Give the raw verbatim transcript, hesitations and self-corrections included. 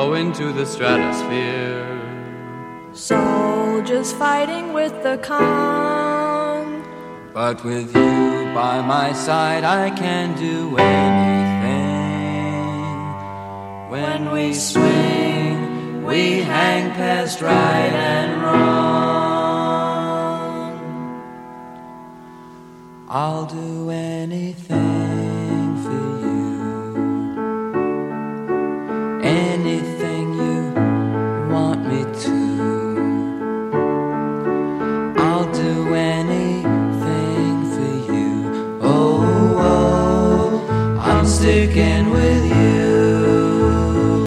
go into the stratosphere. Soldiers fighting with the calm, but with you by my side I can do anything. When we swing, we hang past right and wrong. I'll do anything for you, anything you want me to. I'll do anything for you. Oh, oh, I'm sticking with you.